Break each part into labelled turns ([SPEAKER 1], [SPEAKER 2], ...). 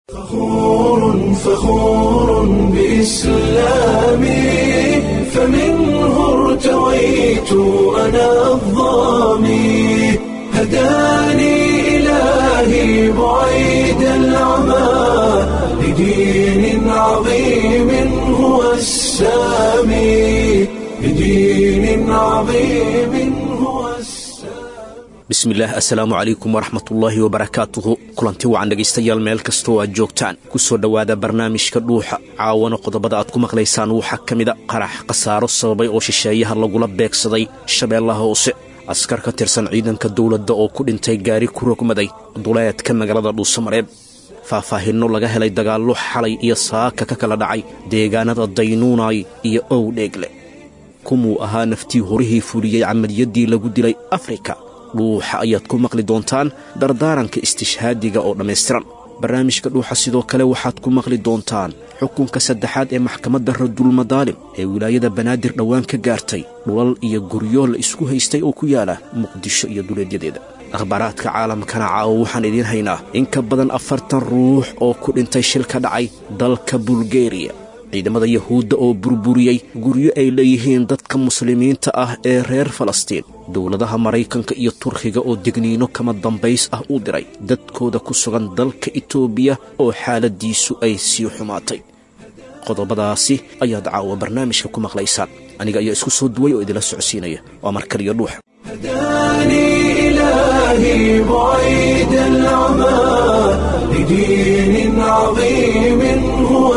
[SPEAKER 1] فخور بإسلامي فمنه ارتويت أنا الضامي هداني إلهي بعيد العمى لدين عظيم هو السامي لدين عظيم هو
[SPEAKER 2] بسم الله السلام عليكم ورحمة الله وبركاته كلانتي وعن dhageystayaal meel kasto aad joogtaan ku soo dhawaada barnaamijka dhuuxa caawana qodobada aad ku maqlaysaan waxa kamida qarax qasaaro sababay oo shisheeyaha lagula beegsaday shabeellaha hoose askar ka tirsan ciidanka dawladda oo ku dhintay gaari ku rogmaday duleedka magaalada Dhuusamareeb faahfaahinno laga helay dagaallo xalay iyo saaka ka kala dhacay deegaanada Daynuunay iyo Owdheegle kumuu ahaa naftii horihii fuliyay camaliyadii lagu dilay Afrika dhuuxa ayaad ku maqli doontaan dardaaranka istishhaadiga oo dhammaystiran barnaamijka dhuuxa sidoo kale waxaad ku maqli doontaan xukunka saddexaad ee maxkamadda Radul Madaalim ee wilaayada Banaadir dhawaan ka gaartay dhulal iyo guryo la isku haystay oo ku yaala Muqdisho iyo duleedyadeeda akhbaaraadka caalamkana caawa waxaan idiin haynaa in ka badan 40 ruux oo ku dhintay shil ka dhacay dalka Bulgaria ciidamada Yahuudda oo burburiyay guryo ay leeyihiin dadka muslimiinta ah ee reer Falastiin dawladaha Mareykanka iyo Turkiga oo digniino kama dambays ah u diray dadkooda ku sugan dalka Itoobiya oo xaaladiisu ay sii xumaatay qodobadaasi ayaad caawa barnaamijka ku maqlaysaan aniga ayaa isku soo duway oo idila socodsiinaya waa markale iyo dhuux
[SPEAKER 1] هداني إلهي بعيد العمى لدين عظيم هو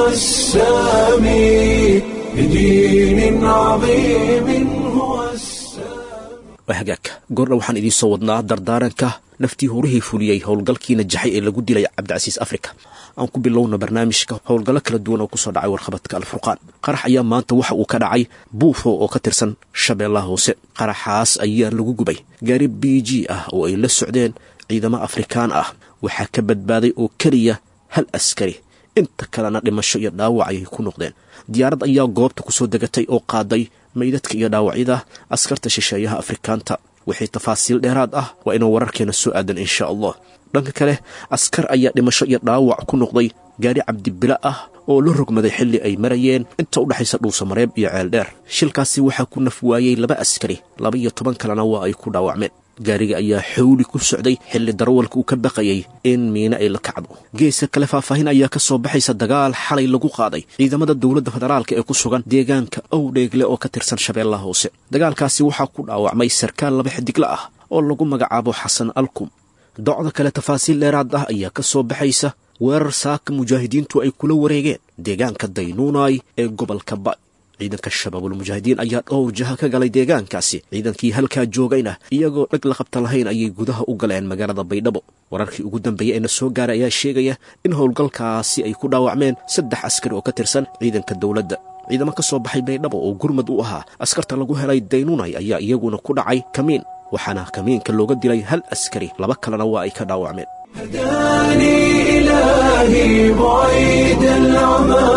[SPEAKER 1] السامي لدين عظيم هو السامي
[SPEAKER 2] وهجاك قرنا وحن إذن صودنا دردارنك نفتي هوريه فوليي هولغالكي نجحي إلا قد لي عبدالعزيز أفريكا أنكو باللون برنامجك هولغالك لدونا وكسو دعي ورخبتك الفرقان قرح أيام مانتا وحا وكدعي بوفو وكترسن شابيالله هوسي قرحاس أيام لغو قبي قارب بيجي oo ay la socdeen ciidamo Afrikaan ah waxa ka badbaaday oo kaliya hal askari inta kalena dhimasho iyo dhaawac ay ku noqdeen diyaarad ayaa goobta ku soo degatay oo qaaday meydadka iyo dhaawacyada askarta shisheeyaha Afrikaanta wixii tafaasiil dheeraad ah waa inuu wararkeena soo aadan insha Allah dhanka kale askar ayaa dhimasho iyo dhaawac ku noqday gaari cabdibila ah oo la rogmaday xilli ay marayeen inta u dhaxaysa Dhuusamareeb iyo Ceeldheer shilkaasi waxa ku naf waayay 2 askari 12 kalena waa ay ku dhaawacmeen gaariga ayaa xawli ku socday xilli darawalku uu ka baqayay in miina ay la kacdo geeska kale faahfaahin ayaa ka soo baxaysa dagaal xalay lagu qaaday ciidamada dawladda federaalka ee ku sugan deegaanka Owdheegle oo ka tirsan Shabeellaha Hoose dagaalkaasi waxa ku dhaawacmay sarkaal 2 xidigla ah oo lagu magacaabo Xasan Alkum docda kale tafaasiil dheeraad ah ayaa ka soo baxaysa weerar saaka mujaahidiintu ay kula wareegeen deegaanka Daynuunay ee gobolka Ba ciidanka shabaabul mujaahidiin ayaa dhowr jaha ka galay deegaankaasi ciidankii halka joogayna iyagoo dhag la qabta lahayn ayay gudaha u galeen magaalada Baydhabo wararkii ugu dambeeyay ee soo gaaray ayaa sheegaya in howlgalkaasi ay ku dhaawacmeen 3 askari oo ka tirsan ciidanka dawladda ciidamo ka soo baxay Baydhabo oo gurmad u ahaa askarta lagu helay Daynuunay ayaa iyaguna ku dhacay kamiin waxaana kamiinka looga dilay hal askari 2 kalena waa ay ka dhaawacmeen
[SPEAKER 1] هداني إلهي بعيد العمى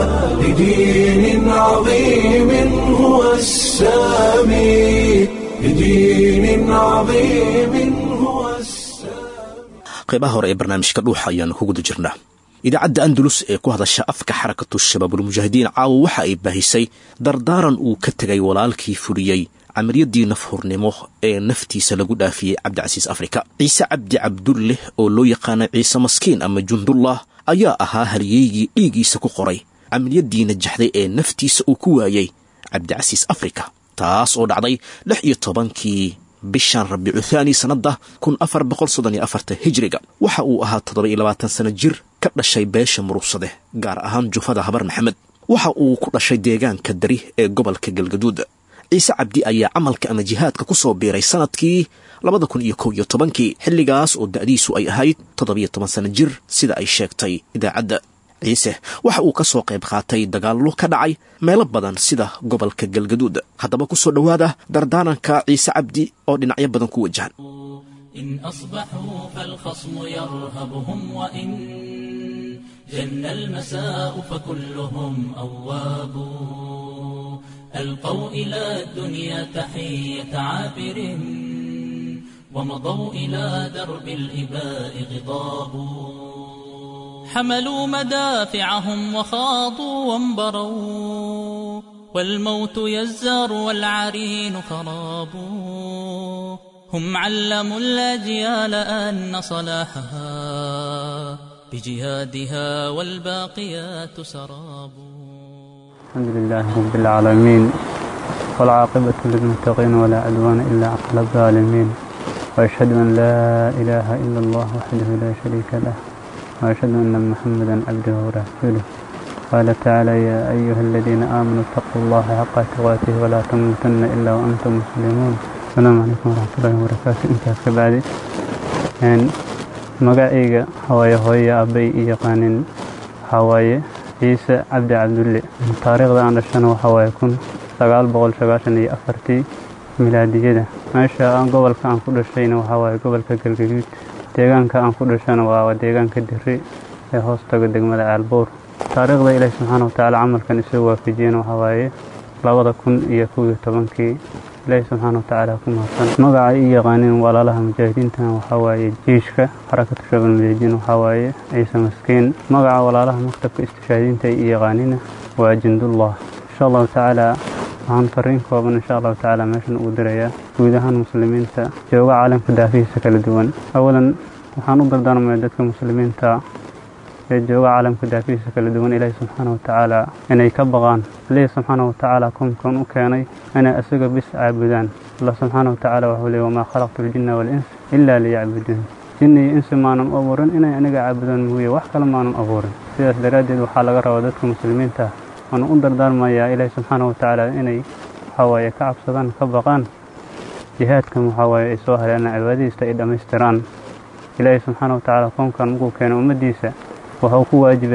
[SPEAKER 1] لدين عظيم هو السامي لدين عظيم هو السامي
[SPEAKER 2] قيبها هوري برنامجka dhuuxa ayaan ku guda jirnaa idaacadda Andalus ee ku hadasha afka xarakatu shabaabul mujaahidiin caawa waxa ay baahisay dardaaran uu ka tagay walaalkii fuliyay amariyadii nafhurnimo ee naftiisa lagu dhaafiyay Cabdilcasiis Afrika Ciise Cabdi Cabdulle oo loo yaqaan Ciise Maskiin ama Jundullah ayaa ahaa halyeeyii dhiigiisa ku qoray amariyadii najaxday ee naftiisa uu ku waayay Cabdilcasiis Afrika taas oo dhacday 16kii bishan Rabiicu Thani sanada 1434 hijriga waxa uu ahaa 27 sano jir ka dhashay beesha Murugsade gaar ahaan jufada Habar Maxamed waxa uu ku dhashay deegaanka Dari ee gobolka Galgaduud Ciise Cabdi ayaa amalka ama jihaadka ku soo biiray sanadkii 2011 xilligaas oo da'diisu ay ahayd 17 sano jir sida ay sheegtay idaacadda ciise waxa uu ka soo qayb qaatay dagaallo ka dhacay meelo badan sida gobolka Galgaduud haddaba ku soo dhawaada dardaaranka Ciise Cabdi oo dhinacyo badan ku wajahan
[SPEAKER 3] إن أصبحوا فالخصم يرهبهم وإن جن المساء فكلهم أواب ألقوا إلى الدنيا تحية عابر ومضوا إلى درب الإباء غضاب حملوا مدافعهم وخاضوا وانبروا والموت يزار والعرين خراب هم علموا الأجيال أن صلاحها بجهادها والباقيات سراب.
[SPEAKER 4] الحمد لله رب العالمين والعاقبة للمتقين ولا عدوان إلا على الظالمين وأشهد أن لا إله إلا الله وحده لا شريك له وأشهد أن محمدا عبده ورسوله. قال تعالى يا أيها الذين آمنوا اتقوا الله حق تقاته ولا تموتن إلا وأنتم مسلمون. السلام عليكم ورحمة الله وبركاته. intaas ka bacdi magacayga hooyo aabay iyo qaanin hawaaye ciise cabdi cabdulle taariikhda aan dhashana waxa waaye 1994 milaadiyada. meesha aan gobolka aan ku dhashayna waxa waaye gobolka Galgaduud. deegaanka aan ku dhashana waa deegaanka Dirri ee hoostaga degmada Aalboor. taariikhda Ilaahay subxaanahu wa ta'aala camalkan isoo waafajiyeen waxa waaye 2011 إلهي سبحانه وتعالى كما قال مقع يقانين ولا لها مجاهدين وحواي جيشك حركة شباب المجاهدين وحواي عيسى مسكين مقع ولا لها مكتب استشهادين يقانين وجند الله إن شاء الله تعالى عن فرين كوابن إن شاء الله تعالى ماشن أودريا وإذا المسلمين جوا عالم كدافي سكال دوان. أولا وحنقدر دار ميدتك المسلمين جوا عالم كدافي سكال دوان إلهي سبحانه وتعالى إن يكبغان إلهي سبحانه وتعالى كن وكاني أنا أسوق بس عبدان الله سبحانه وتعالى وحولي وما خلقت الجن والإنس إلا ليعبدون. جني إنس ما نم أبورن إنا عبدان موي وحكل ما نم أبورن سياس درادد وحالة روادتك المسلمين وأنا أقدر دار ما يا إلهي سبحانه وتعالى إني حواي كعب صدان كبغان جهادكم حواي إسوها لأن عبادي استئد مستران إلهي سبحانه وتعالى قوم كان مقو كان أمديسة وهو واجب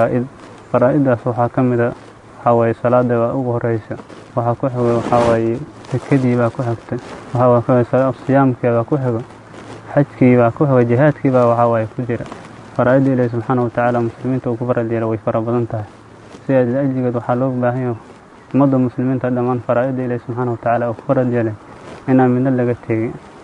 [SPEAKER 4] فرائد أصوحا كمدا حواي صلاة وأوه رئيسة وحكوحه وحواي تكدي باكوحكت وحواي الصيام كباكوحه حجكي باكوحه وجهادكي وحواي كجرة فرائد إلهي سبحانه وتعالى مسلمين وكفر الديرة ويفر بضنتها سياد الأجل وحلوك باهيه مضى المسلمين تدمان فرائد إلهي سبحانه وتعالى وكفر الديرة إنا من اللغتي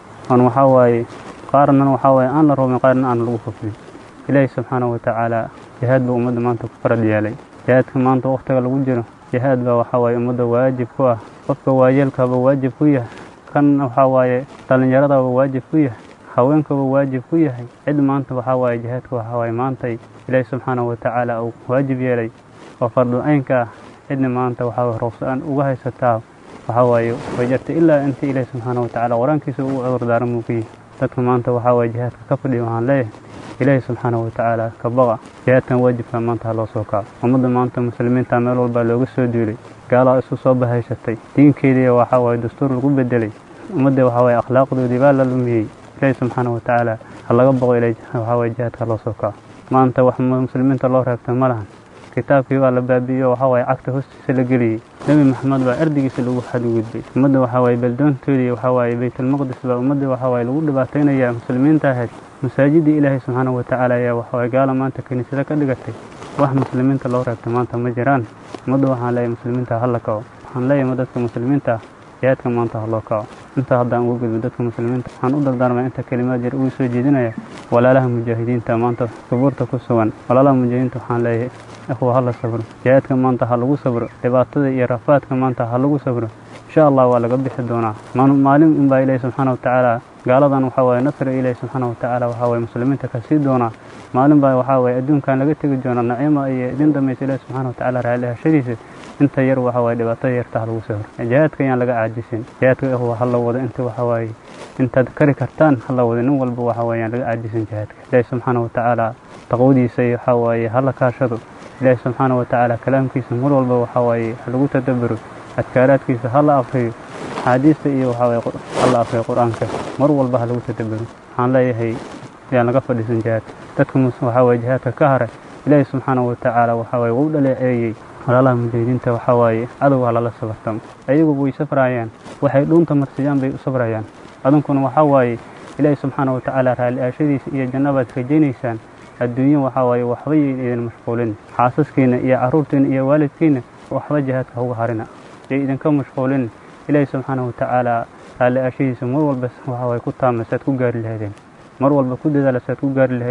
[SPEAKER 4] ونحواي قارنا وحواي أن لرهم قارنا أن لغففني إلهي سبحانه وتعالى جهاد بأمد ما أنت كفر الديالي جهاد كما أنت وقتك الوجرة جهاد وحواي أمد واجب كواه قفك واجلك بواجب كويه كان وحواي تلنجرد بواجب كويه حوينك بواجب كويه عد ما أنت وحواي جهادك وحواي ما أنت إلهي سبحانه وتعالى أو واجب يلي وفرض أينك عد ما أنت وحواي رفضان وهي ستاو وحواي وجدت إلا أنت إلهي سبحانه وتعالى ورانك سوء عبر دار موكي تدكم أنت وحواي جهادك كفر وعن ليه إلهي سبحانه وتعالى كبغى جهادك واجب ما أنت الله سوكا ومضى ما أنت مسلمين تعمل والبالوغ السودولي قال إسو صوبة هاي شتي دين كيدي وحواي دستور القب الدلي ومضى وحواي أخلاق دو ديبال للمهي إلهي سبحانه وتعالى الله قبغى إليه وحواي جهادك الله سوكا ما أنت وحمد مسلمين الله رابطة ملهن كتابك waa la baabiyo waxa way cagta hoostiisa la galiyay nabi maxamed baa ardigiisa lagu xadgudbay umada waxa way baldoontoodii waxa way baytul maqdis baa umada waxa way lagu dhibaateynaya muslimiinta ahayd masaajidii ilaahay subhanahu wa ta'ala ayaa waxa way gaala maanta kaniisada ka dhigatay wax muslimiinta loo reebtay maanta ma jiraan umada waxaan leeyahay muslimiinta hal ka waxaan leeyahay dadka muslimiinta jihaadka maanta loo kaco inta haddaan ugu gudbo dadka muslimiinta waxaan u dardaarmaa inta kalimaad yar ugu soo jeedinaya walaalaha mujaahidiinta maanta subuurta ku sugan walaalaha mujaahidiinta waxaan leeyahay أخوة الله صبر جهادك ما أنت هلقو صبر لبعضه يرفعتك ما أنت هلقو صبر إن شاء الله ولا قبل حدونا معلم إن با إليه سبحانه وتعالى قال ذا وحوي نصر إليه سبحانه وتعالى وحوي مسلمين تكسيدونا معلم با وحوي الدون كان لقيت جونا نعيمة أي دين دم إليه سبحانه وتعالى رعلها شديدة أنت يروح وحوي لبعضه يرتهلقو صبر جهادك يعني لقى عاجزين جهادك هو هلا وذا أنت وحوي أنت ذكرك كرتان هلا وذا نول بوحوي يعني لقى عاجزين جهادك إليه سبحانه وتعالى تقودي سي حوي هلا كاشرو إلهي سبحانه وتعالى كلام كيس مر والبا وحواي حلو تدبر أذكارات كيس هلا أخي حديث إيه وحواي هلا أخي قرآن كيس مر والبا حلو تدبر عن لا يهي يعني قفل سنجات تدكم وحواي جهات كهرة إلهي سبحانه وتعالى وحواي قول لي أي ولا مجيدين وحواي عدو على الله سبحانه أيوب بوي سفرايان وحيلون تمرسيان بي سفرايان أظنكم وحواي إلهي سبحانه وتعالى رأى الأشياء إيه جنبات كجينيسان الدنيا وحواي وحوي إذا مشغولين حاسسكين يا عروتين يا والدكين وحوي جهاتك هو هارنا إذا كم مشغولين إلهي سبحانه وتعالى على أشياء مر والبس وحواي كتام ساتكو جار الهذين مر والبكود ذا لساتكو جار الهذين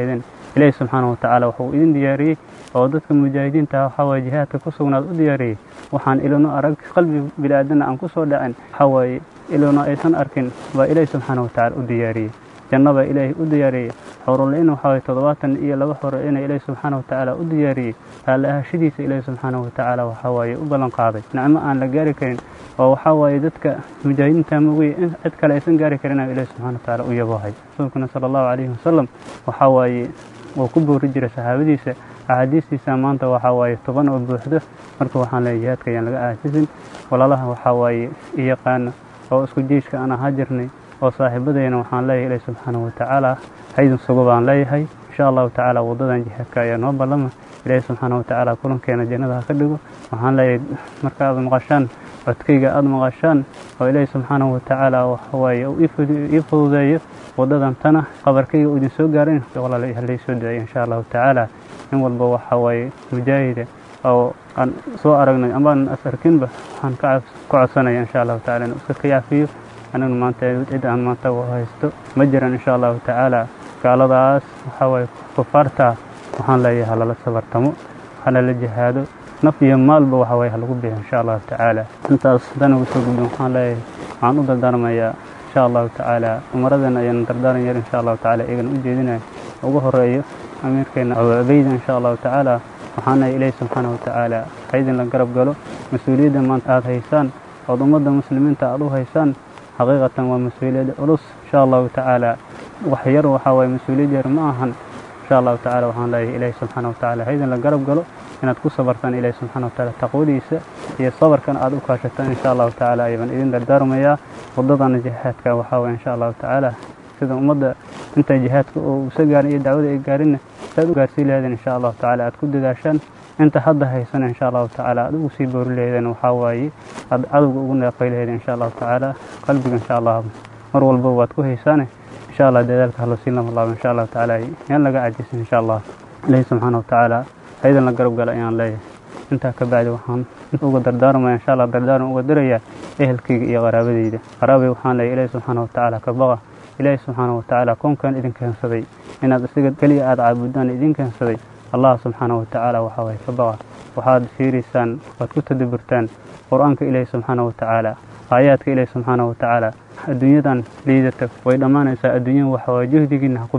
[SPEAKER 4] ilaahay subxaanahu watacaala wuxuu idin diyaariyey oo dadka mujaahidiinta waxaa waaye jihaadka ku sugnaad u diyaariyey waxaan ilano arag qalbi bini'aadana aan ku soo dhacin waxaa waaye ilano aysan arkin baa ilaahay subxaanahu watacaala u diyaariyey janno baa ilaahay u diyaariyey xurul-in waxaa waaye 72 xuro inay ilaahay subxaanahu watacaala u diyaariyey ahashadiisa ilaahay subxaanahu watacaala waxaa waaye u ballan qaaday nicmo aan la gaari karin oo waxaa waaye dadka mujaahidiinta mooye in cid kale aysan gaari karin ilaahay subxaanahu watacaala u yaboohay rasuulkuna sallallahu alayhi wasallam waxaa waaye wuu ku boori jiray saxaabadiisa axaadiistiisa maanta waxaa waaye 10 oo buuxdo marka waxaan leeyahay jihaadka ayaan laga aajisin walaalaha waxaa waaye iyaqaana oo isku jiishka aan ahaa jirnay oo saaxiibadayna waxaan leeyahay ilaahay subxaanahu watacaala haydin sugo baan leeyahay insha allahu tacaala wadadan jihaadka ayaa noo ballama ilaahay subxaanahu watacaala kulankeena jannada ha ka dhigo waxaan leeyahay marka aad maqashaan codkayga aad maqashaan oo ilaahay subxaanahu watacaala waxa waaye ii fududeeyo wadadan tana qabarkayga uu idin soo gaarin walaalahay halay soo duceeyo insha allahu tacaala in walba waxa waaye mujaahida oo aan soo aragnay ama aan asarkinba waxaan ka codsanaya insha allahu tacaala inuu iska kayaafiyo anaguna maanta cid aan maanta haysto ma jiran insha allahu tacaala gaaladaas waxaa waaye kufaarta waxaan leeyahay lala sabartamo hana la jihaado naf iyo maalba waxa waaye lagu bixiyo insha allahu tacaala intaas haddaan ugu soo gudbin waxaan leeyahay waxaan u dardaarmayaa insha allahu tacaala umaradana ayaan dardaaran yar insha allahu tacaala iyagana u jeedinaya ugu horeeyo amiirkeena abeyda insha allahu tacaala waxaana ilaahay subxaanahu watacaala haydin la garab galo mas-uuliyadda maanta aad haysaan ood ummadda muslimiinta aad u haysaan xaqiiqatan waa mas-uuliyad culus insha allahu tacaala wax yar waxaa waaye mas-uuliyad yar ma ahan insha allahu tacaala waxaan leeyahay ilaahay subxaanahu watacaala haydin la garab galo inaad ku sabartaan ilaahay subxaanahu watacaala taqwadiisa iyo sabarkan aad u kaashataan insha allahu tacaala ayaan idin dardaarmayaa wadadana jihaadka waxaa waaye insha allahu tacaala sida ummadda inta jihaadka oo usa gaarin iyo dacwada ay gaarinna saad u gaarsii lahaydeen insha allahu tacaala aad ku dadaashaan inta hadda haysana insha allahu tacaala aad ugu sii boori lahaydeen waxaa waaye aad cadowga ugu neeqay lahaydeen insha allahu tacaala qalbiga insha allah mar walba waad ku haysaane insha allah dadaalka hallo siin lama laabo insha allahu tacaala yaan laga cajisin insha allah ilaahay subxaanahu watacaala haydan la garab gala ayaan leeyahay intaa ka bacdi waxaan uga dardaarmaya insha allah dardaaran uga dirayaa ehelkayga iyo qaraabadayda qaraabay waxaan leeyahay ilaahay subxaanahu watacaala ka baqa ilaahay subxaanahu watacaala koonkan idin keensaday inaad isaga keliya aad caabudaan idin keensaday allah subxaanahu watacaala waxaa waaye ka baqa waxaad fiiriysaan waad ku tadabburtaan qur-aanka ilaahay subxaanahu watacaala aayaadka ilaahay subxaanahu watacaala adduunyadan liidata way dhammaanaysaa adduunyada waxaa waaye juhdigiina ha ku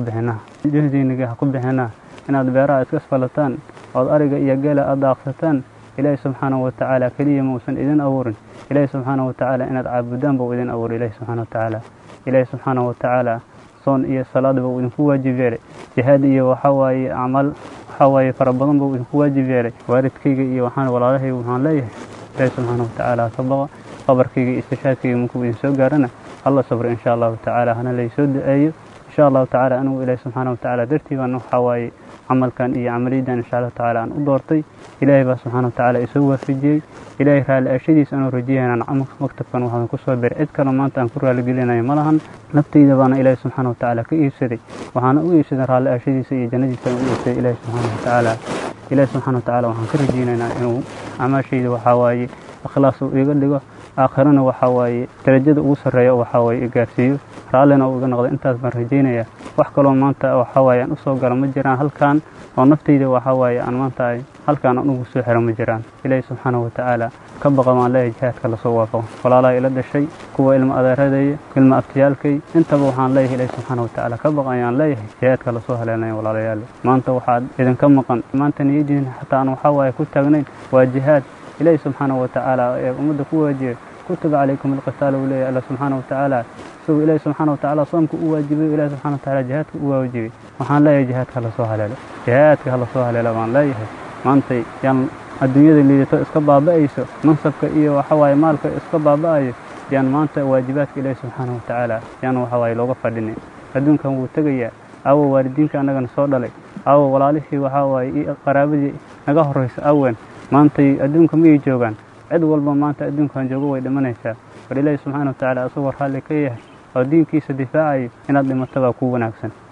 [SPEAKER 4] bixinaa inaad beeraha iska asfalataan ood ariga iyo geela aad daaqsataan ilaahay subxaanahu watacaala keliya mausan idin abuurin ilaahay subxaanahu watacaala inaad caabudaan buu idin abuuray ilaahay subxaanahu watacaala ilaahay subxaanahu watacaala soon iyo salaad buu idinku waajib yeelay jihaad iyo waxaa waaye acmaal waxaa waaye fara badan buu idinku waajib yeelay waalidkayga iyo waxaan walaalahayga waxaan leeyahay ilaahay subxaanahu watacaala ka baqa qabarkayga iyo istishaadkayga markuu idin soo gaarana alla sabra insha allahu tacaala hana laysoo duceeyo insha allahu tacaala anigu ilaahay subxaanahu watacaala dartii baan waxaa waaye camalkan iyo camaliyadan insha allahu tacaala aan u doortay ilaahay baa subxaanahu watacaala isoo waafajiyey ilaahay raalli ashadiisa anuu rajeeyanaan maktabkan waxaan ku soo biray cid kale maanta aan ku raaligelinayo ma lahan naftayda baana ilaahay subxaanahu watacaala ka iibsaday waxaana u iibsaday raalli ashadiisa iyo jannadiisa aan u iibsaday ilaahay subxaanahu watacaala ilaahay subxaanahu watacaala waxaan ka rajeynaynaa inuu camaashayda waxaa waaye ikhlaas uu iga dhigo aakhirana waxaa waaye darajada ugu sarreeya waxaa waaye gaarsiiyo raallina uu iga noqdo intaas baan rajeynayaa wax kaloo maanta waxaa waaye aan u soo galo ma jiraan halkaan oo naftayda waxaa waaye aan maanta halkaan aan ugu soo xiro ma jiraan ilaahay subxaanahu watacaala ka baqa maan leeyahay jihaadka lasoo waafaqo walaalaha ila dhashay kuwa ilma adeeradaya ilma aftiyaalkay intaba waxaan leeyahay ilaahay subxaanahu watacaala ka baqa ayaan leeyahay jihaadka lasoo haleelnaya walaalayaal maanta waxaad idinka maqan maanta niyadiina xataa aan waxaa waaye ku taagnayn waa jihaad ilaahay subxaanahu watacaala ee ummadda ku waajibay kutiba calaykum alqitaal uu leeyahay alla subxaanahu watacaala isagoo ilaahay subxaanahu watacaala soomka u waajibay ilaahay subxaanahu watacaala jihaadka u waajibay waxaan leeyahay jihaadka lasoo haleelo jihaadka lasoo haleelo baan leeyahay maanta yaan adduunyada liidato iska baaba'ayso mansabka iyo waxa waaye maalka iska baaba'ayo yaan maanta waajibaadka ilaahay subxaanahu watacaala yaan waxa waaye looga fadhinay adduunkan wuu tegayaa aawo waalidiinka annagana soo dhalay aawo walaalihii waxaa waaye iyo qaraabadii naga horraysa awen maantay adduunka miyay joogaan cid walba maanta adduunkan joogo way dhimanaysaa war ilaahay subxaanahu watacaala asagoo raalli ka yahay oo diinkiisa difaacayo inaad dhimato baa kuu wanaagsan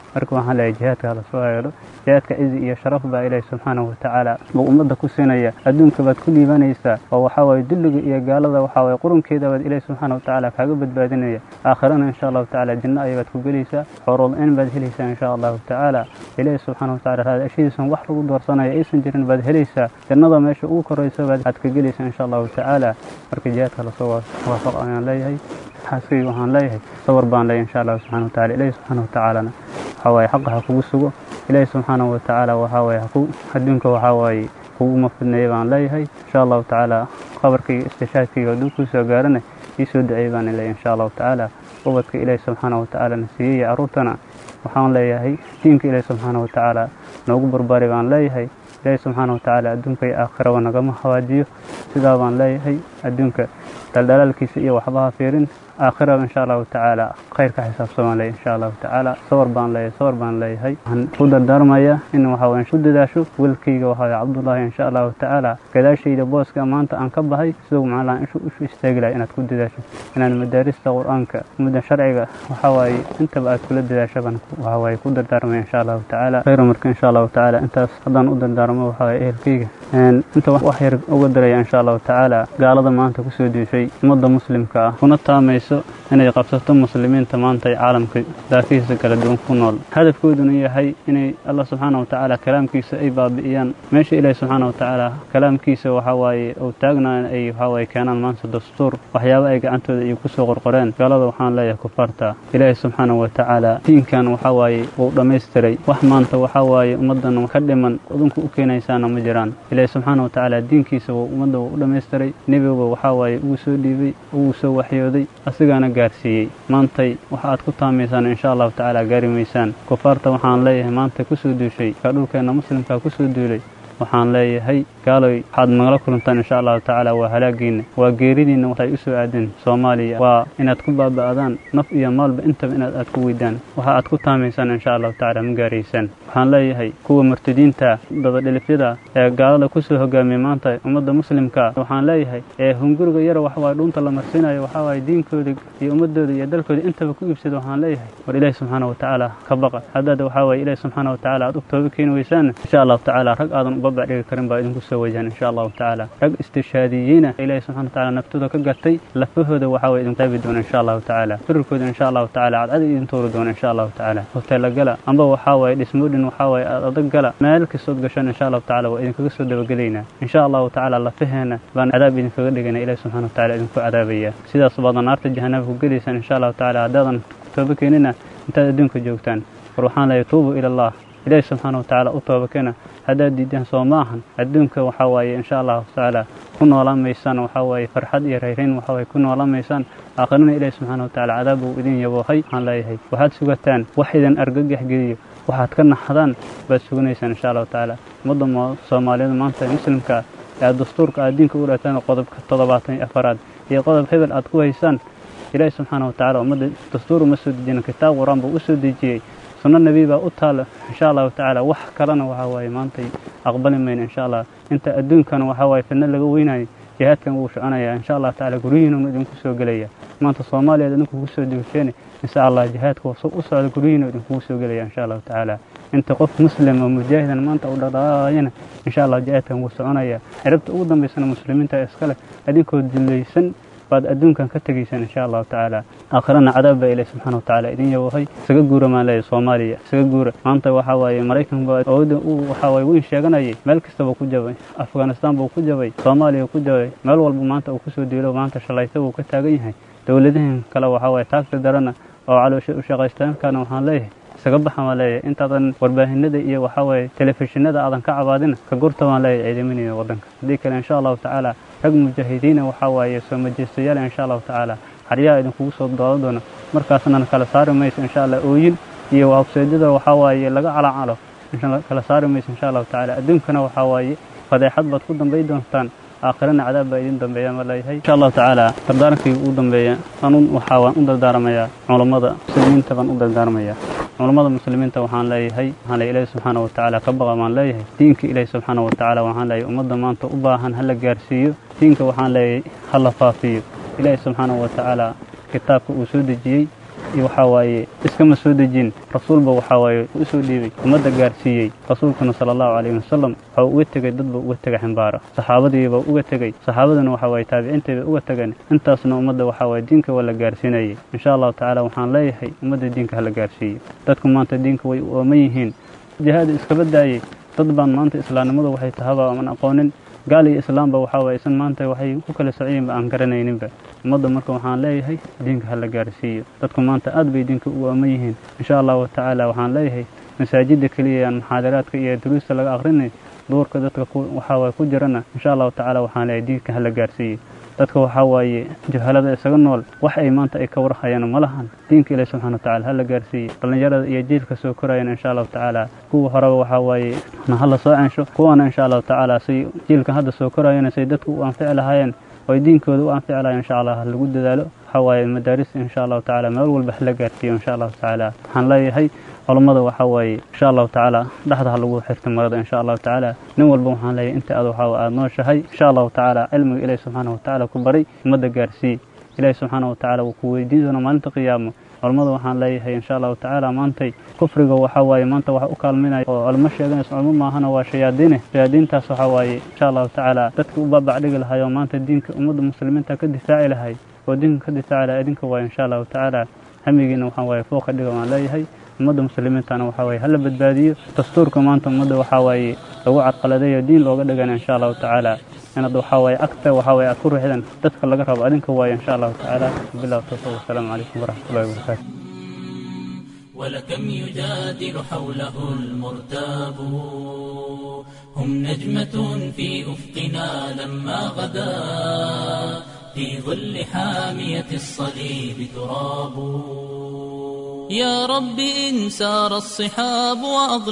[SPEAKER 4] marka waxaan leeyahay jihaadka la soo eego jihaadka izi iyo sharaf baa ilaahay subxaanahu wa tacaala buu ummadda ku siinaya adduunka baad ku liibanaysaa oo waxaa waaye dulliga iyo gaalada waxaa waaye qurunkeeda baad ilaahay subxaanahu wa tacaala kaaga badbaadinaya aakhirana insha allahu tacaala janno ayaad ku gelaysaa xoorool-in baad helaysaa insha allahu tacaala ilaahay subxaanahu wa tacaala raadashadiisan wax lagu doorsanayo aysan jirin baad helaysaa jannada meesha ugu koraysa baad ka gelaysaa insha allahu tacaala marka jihaadka lasoo waafaq ayaan leeyahay xaaskayga waxaan leeyahay sawir baan leeyahay insha allahu subxaanahu wa tacaala ilaahay subxaanahu wa tacaalana waxaa waaye xaqa ha kugu sugo ilaahay subxaanahu wa tacaala waxaa waaye adduunka waxaa waaye kuguma fidneeya baan leeyahay insha allahu tacaala qabarkayga istishaadkayga hadduu kuu soo gaarana ii soo duceey baan leeyahay insha allahu tacaala ubadka ilaahay subxaanahu wa tacaala na siiyey carruurtana waxaan leeyahay diinka ilaahay subxaanahu wa tacaala noogu barbaari baan leeyahay ilaahay subxaanahu wa tacaala adduunka iyo aakhiraba nagama hawaajiyo sidaa baan leeyahay adduunka daldalaalkiisa iyo waxbaha fiirin aakhiraba insha allahu tacaala khayrka xisaabsamaan leeyahay insha allahu tacaala sawir baan leeyahay waxaan ku dardaarmayaa in waxaa waye ku dadaasho wiilkayga waxaa cabdullaahi insha allahu tacaala gadaashayda booska maanta aan ka bahay siduu macnaha ishu istaagi lahay inaad ku dadaasho inaad madaarista qur-aanka mudda sharciga waxaa waaye intaba aad kula dadaasho baan waxaa waaye ku dardaarmaya insha allahu tacaala khayra marka insha allahu tacaala intaas haddaan u dardaarmo waxaa waaye ehelkayga inta wax yar uga daraya insha allahu tacaala gaalada maanta kusoo diishay ummadda muslimka ah kuna taamayso inay qabsato muslimiinta maanta ee caalamka daafihiisa kala duwan ku nool hadafkooduna yahay inay allah subxaanahu wa tacaala kalaamkiisa ay baabi'iyaan meesha ilaahi subxaanahu wa tacaala kalaamkiisa waxaa waaye uu taagnaan ay waxaa waaye keenaan maanta dastuur waxyaabo ay gacantooda iyo kusoo qorqoreen gaalada waxaan leeyahay kufaarta ilaahi subxaanahu wa tacaala diinkan waxaa waaye wuu dhammaystiray wax maanta waxaa waaye ummaddan ka dhiman udunka u keenaysaana ma jiraan ilaahi subxaanahu wa tacaala diinkiisa wuu ummadda wuu u dhammaystiray nebiga waxaa waaye ugu soo dhiibay ugu soo waxyooday asigaana gaarsiiyey maantay waxa aad ku taamaysaan insha allahu tacaala gaari maysaan kufaarta waxaan leeyahay maanta kusoo duushay ka dhulkeenna muslimkaa kusoo duulay waxaan leeyahay gaaloy waxaad nagala kulantaan insha allahu tacaala waa halaagiina waa geeridiina waxay u soo aadeen soomaaliya waa inaad ku baaba'daan naf iyo maalba intaba inaad aad ku weydaan waxa aad ku taamaysaan insha allahu tacaala ma gaaraysaan waxaan leeyahay kuwa murtadiinta dabadhilifyada ee gaalada kusoo hogaamiyay maanta ummadda muslimka waxaan leeyahay ee hunguriga yara waxawaaye dhuunta la marsiinayo waxaa waaye diinkooda iyo ummadooda iyo dalkooda intaba ku iibsada waxaan leeyahay war ilaahi subxaanahu wa tacaala ka baqa haddaad waxaa waaye ilaahi subxaanahu wa tacaala aad u tooba keeni weysaan insha allahu tacaala rag aadan uba dhigi karin baa idinku soo wajahan insha allahu tacaala rag istishaadiyiina ilaahi subxaanahu wa tacaala naftooda ka gatay lafahooda waxaa way idin taabi doona insha allahu tacaala firarkooda insha allahu tacaala cadcad idin tuuri doona insha allahu tacaala hoteela gala amba waxaa waaye dhismoodhin waxaa waaye adag gala meel kastood gashaan insha allahu tacaala waa idinkaga soo dabagelaynaa insha allahu tacaala lafaheena baan cadaab idinkaga dhigana ilaahi subxaanahu wa tacaala idinku cadaabaya sidaas baad naarta jahanaba ku gelaysaan insha allahu tacaala haddaadan tooba keenina intaad adduunka joogtaan war waxaan leeyahay tuubu ila allah ilaahi subxaanahu wa tacaala u tooba keena haddaad diidaan soo ma ahan adduunka waxaa waaye insha allahu tacaala ku noolaan maysaan waxaa waaye farxad iyo rayrayn waxaa waaye ku noolaan maysaan aakhirana ilaahi subxaanahu wa tacaala cadaab uu idin yaboohay waxaan leeyahay waxaad sugataan wax idin argagax geliyo waxaad ka naxdaan baad suganaysaan insha allahu tacaala ummadda soomaaliyada maanta ee muslimka ee dastuurka aad diinka u dhaataan qodobka 74 iyo qodob hebel aad ku haysaan ilaahi subxaanahu wa tacaala ummadda dastuur uma soo dejinin kitaab quraan buu u soo dejiyey sunno nabi baa u taala insha allahu tacaala wax kalena waxaa waaye maantay aqbali mayna insha allah inta adduunkana waxaa waaye fidna laga weynayo jihaadkan wuu soconayaa insha allah tacaala guryihiinuna idinku soo gelaya maanta soomaaliya idinku ku soo degasheen insha allah jihaadka u socda guryihiina idinku soo gelaya insha allahu tacaala inta qof muslim oo mujaahidan maanta u dhaqaaqayna insha allah jihaadkan wuu soconayaa cirabta ugu dambaysana muslimiinta iskale idinkoo dilaysan baad adduunkan ka tegaysaan insha allahu tacaala aakhirana cadaab baa ilaahi subxaanahu wa tacaala idin yawahay isaga guura maan leeyahay soomaaliya isaga guura maanta waxaa waaye maraykan baa awoodda waxaa waaye weyn sheeganayay meel kastaba ku jabay afghanistan buu ku jabay soomaaliya ku jabay meel walba maanta uu kusoo diilo maanta shalayta buu ka taagan yahay dowladahan kale waxaa waaye taagta darana oo caloosha u shaqaystaankaana waxaan leeyahay isaga baxa waan leeyahay intaadan warbaahinada iyo waxaa waaye telefishinada aadan ka cabaadina ka gurta waan leeyahay ciidaminaya waddanka haddii kale insha allahu tacaala rag mujaahidiina waxaa waaye soo majeystayaal insha allahu tacaala xaryaha idinkugu soo dooda doona markaasna kala saari mayso insha allah ooyin iyo wabseedyada waxaa waaye laga calacalo kala saari mayso insha allahu tacaala adduunkana waxaa waaye fadeexad baad ku dambay doontaan aakhirana cadaab baa idin dambeeya ma leeyahay insha allahu tacaala dardaarankii ugu dambeeya waxaa waan u dardaarmayaa culammada muslimiinta baan u dardaarmayaa culammada muslimiinta waxaan leeyahay ilaahi subxaanahu wa tacaala ka baqa baan leeyahay diinka ilaahi subxaanahu wa tacaala waxaan leeyahay ummadda maanta u baahan hala gaarsiiyo diinka waxaan leeyahay hala faafiyo ilaahi subxaanahu wa tacaala kitaabka uu soo dejiyey waxaa waaye iskama soo dejin rasuulba waxaa waaye u soo dhiibay ummadda gaarsiiyey rasuulkuna sala allahu calayhi wasalam waxaa uga tegey dad buu uga tegay ximbaara saxaabadiibaa uga tegey saxaabaduna waxaa waaye taabiciintayba uga tegeen intaasna ummadda waxaa waaye diinka waa la gaarsiinayay insha allahu tacaala waxaan leeyahay ummadda diinka ha la gaarsiiyo dadku maanta diinka way u ooman yihiin jihaad iskaba daayey dad baan maanta islaamnimadu waxay tahaba aan aqoonin gaal iyo islaamba waxaa waaye isan maanta waxay ku kala sociyinba aan garanayninba ummadda marka waxaan leeyahay diinka ha la gaarsiiyo dadku maanta aad bay diinka u ooman yihiin insha allahu tacaala waxaan leeyahay masaajidda keliya aan muxaadaraadka iyo duruusta laga aqrinay duurka dadka waxaa waaye ku jirana insha allahu tacaala waxaan leeyahay diinka ha la gaarsiiyo dadka waxaa waaye jahalada isaga nool wax ay maanta ay ka warhayaan ma lahan diinka ilaahi subxaana watacaala ha la gaarsiiyo dhallinyarada iyo jiilka soo korayana insha allahu tacaala kuwa horeba waxaa waaye ha la soo censho kuwana insha allahu tacaala say jiilkan hadda soo korayana say dadku u anfici lahaayeen oy diinkooda u anfici lahayen insha allah ha lagu dadaalo waxaa waaye madaaris insha allahu tacaala meel walba ha la gaarsiiyo insha allahu tacaala waxaan leeyahay culammada waxaa waaye insha allahu tacaala dhexda ha lagu xirta marada insha allahu tacaala nin walba waxaan leeyahay inta aad waxaa aad nooshahay insha allahu tacaala cilmiga ilaahi subxaana watacaala ku baray ummadda gaarsii ilaahi subxaana watacaala wuu ku weydiin doona maalinta qiyaamo culammada waxaan leeyahay insha allahu tacaala maantay kufriga waxaa waaye maanta waxa u kaalminaya oo culamo sheeganaysa culamo maahana waa shayaadiintaas waxaa waaye insha allahu tacaala dadka u baabacdhigi lahay oo maanta diinka ummadda muslimiinta ka difaaci lahay oo diinka ka difaaci lahay idinka waaye insha allahu tacaala hamigiina waxaan waaye fooqa dhiga waan leeyahay ummadda muslimiintana waxaa waaye hala badbaadiyo dastuurka maanta ummadda waxaa waaye lagu cadqaladeeyo diin looga dhigana insha allahu tacaala inaad waxaa waaye agta waxaa waaye aad ku riixdan dadka laga rabo adinka waaye insha allahu tacaala billahi tawfiiq wasalaamu calaykum waraxmatullahi wabarakaatu
[SPEAKER 3] ولكم يجادل حوله المرتاب هم نجمة في أفقنا لما غدا في ظل حامية الصليب تراب يا رب إن سار الصحاب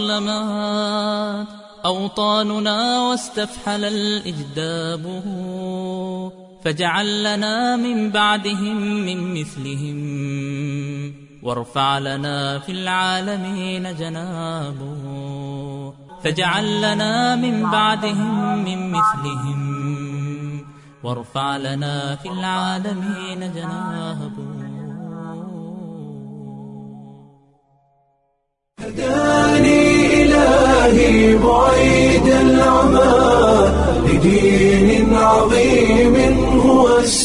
[SPEAKER 3] وأظلمات أوطاننا واستفحل الإجداب فاجعل لنا من بعدهم من مثلهم وارفع لنا في العالمين جناب فاجعل لنا من بعدهم من مثلهم وارفع لنا في العالمين جناب
[SPEAKER 1] هداني إلهي بعيد العمى لدين عظيم هو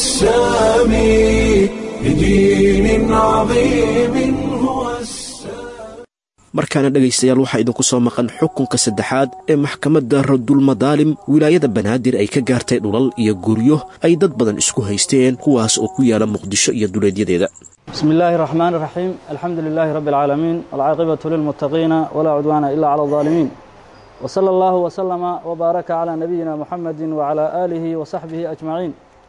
[SPEAKER 1] السامي لدين عظيم هو السامي
[SPEAKER 2] markaana dhegaystayaal waxaa idinku soo maqan xukunka saddexaad ee maxkamadda radulmadaalim wilaayada banaadir ay ka gaartay dhulal iyo guryo ay dad badan isku haysteen kuwaas oo ku yaala muqdisho iyo duleedyadeeda
[SPEAKER 5] بسم الله الرحمن الرحيم الحمد لله رب العالمين والعاقبة للمتقين ولا عدوان إلا على الظالمين وصلى الله وسلم وبارك على نبينا محمد وعلى آله وصحبه أجمعين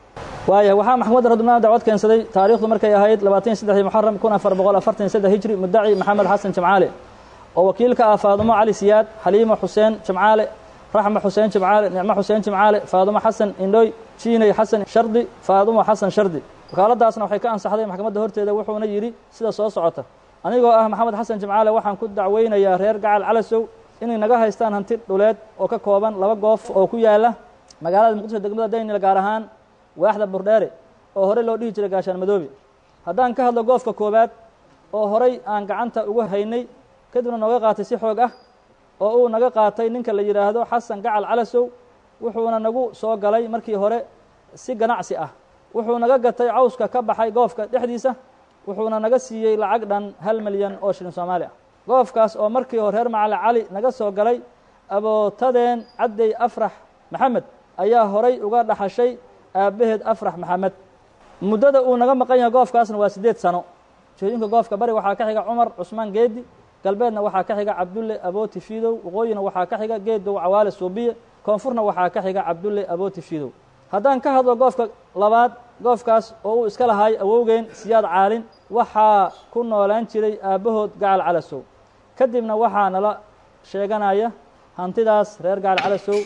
[SPEAKER 5] waxaa maxkamadda radulmadaalim dacwad keensaday taariikhdu markay ahayd 23 muxaram 1443 hijri muddaci maxamed xasan jamcaale oo wakiilka ah faadumo cali siyaad xaliimo xuseen jamcaale raxma xuseen jamcaale nicmo xuseen jamcaale faadumo xasan indhoy jiinay xasan shardi faadumo xasan shardi wakaaladaasna waxay ka ansaxday maxkamadda horteeda wuxuuna yidhi sida soo socota anigoo ah maxamed xasan jamcaale waxaan ku dacweynayaa reer gacal calasow inay naga haystaan hanti dhuleed oo ka kooban 2 goof oo ku yaala magaalada muqdisho degmada daynil gaar ahaan waaxda burdheere oo horey loo dhihi jiray gaashaan madoobe haddaan ka hadlo goofka koowaad oo horey aan gacanta ugu haynay kadibna nooga qaatay si xoog ah oo uu naga qaatay ninka la yidhaahdo xasan gacal calasow wuxuuna nagu soo galay markii hore si ganacsi ah wuxuu naga gatay cawska ka baxay goofka dhexdiisa wuxuuna naga siiyey lacag dhan 1 milyan oo shilin Soomaali ah goofkaas oo markii hore reer macali cali naga soo galay abootadeen caday afrax maxamed ayaa horay uga dhaxashay aabaheed afrax maxamed muddada uu naga maqan yahay goofkaasna waa 8 sano jeedinka goofka bari waxaa ka xiga Cumar Cusmaan Geedi galbeedna waxaa ka xiga Cabdulle Abooti Fiidow waqooyina waxaa ka xiga Geedow Cawaale Suubiye koonfurna waxaa ka xiga Cabdulle Abooti Fiidow haddaan ka hadlo goofka labaad goofkaas oo uu iska lahaay awowgeen siyaad caalin waxaa ku noolaan jiray aabahood gacal calasow kadibna waxaa nala sheeganaya hantidaas reer gacal calasow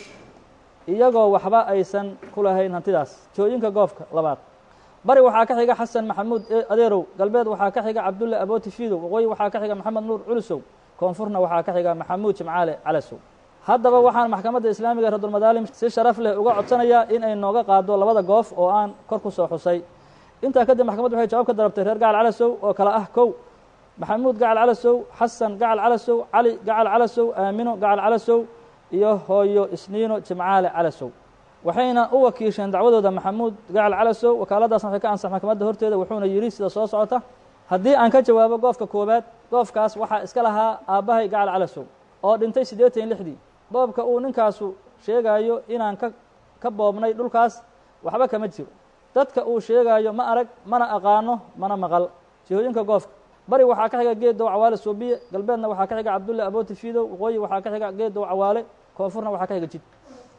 [SPEAKER 5] iyagoo waxba aysan ku lahayn hantidaas jooyinka goofka labaad bari waxaa ka xiga xasan maxamuud adeerow galbeed waxaa ka xiga Cabdulle Abooti Fiidow waqooyi waxaa ka xiga Maxamed Nuur Culusow koonfurna waxaa ka xiga Maxamuud Jamcaale Calasow haddaba waxaan maxkamadda islaamiga radulmadaalim si sharaf leh uga codsanayaa in ay nooga qaado 2 goof oo aan kor ku soo xusay intaa kadib maxkamaddu waxay jawaab ka dalabtay reer gacal calasow oo kale ah kow maxamuud gacal calasow, xasan gacal calasow, cali gacal calasow, aamino gacal calasow iyo hooyo isniino jimcaale calasow. waxayna u wakiisheen dacwadooda maxamuud gacal calasow. wakaaladaasna waxay ka ansax maxkamadda horteeda, wuxuuna yidhi sida soo socota: haddii aan ka jawaabo goofka koowaad, goofkaas waxaa iska lahaa aabbahay gacal calasow oo dhintay 86dii. boobka uu ninkaasu sheegaayo inaan ka boobnay dhulkaas waxba kama jiro. dadka uu sheegaayo ma arag, mana aqaano, mana maqal. jihooyinka goofka: bari waxaa ka xiga geedow cawaale suubiye, galbeedna waxaa ka xiga cabdulle abooti fiidow, waqooyi waxaa ka xiga geedow cawaale, koonfurna waxaa ka xiga jid.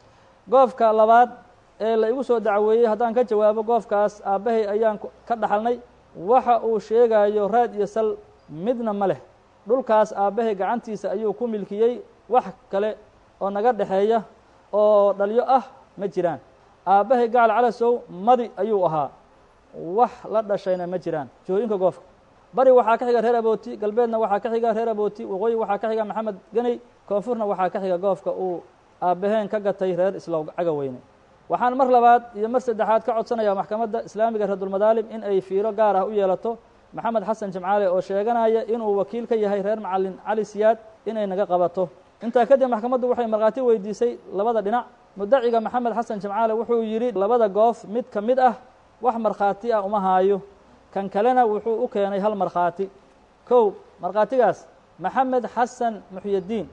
[SPEAKER 5] goofka labaad ee la igu soo dacweeyey, haddaan ka jawaabo goofkaas aabbahay ayaan ka dhaxalnay, waxa uu sheegaayo raad iyo sal midna ma leh. dhulkaas aabbahay gacantiisa ayuu ku milkiyey, wax kale oo naga dhexeeya oo dhalyo ah ma jiraan. aabbahay gacal calasow madi ayuu ahaa, wax la dhashayna ma jiraan. jihooyinka goofka: bari waxaa ka xiga reer abooti, galbeedna waxaa ka xiga reer abooti, waqooyi waxaa ka xiga maxamed ganey, koonfurna waxaa ka xiga goofka uu aabbaheen ka gatay reer islow cagaweyne. waxaan mar labaad iyo mar saddexaad ka codsanayaa maxkamadda islaamiga reerdulmadaalim in ay fiiro gaar ah u yeelato maxamed xasan jimcaale oo sheeganaya inuu wakiil ka yahay reer macalin cali siyaad inay naga qabato. intaa kadib maxkamaddu waxay markhaati weydiisay labada dhinac. mudaciga maxamed xasan jimcaale wuxuu yidhi labada goof mid ka mid ah wax markhaati ah uma haayo, kan kalena wuxuu u keenay hal markhaati. kow markhaatigaas maxamed xasan muxyadiin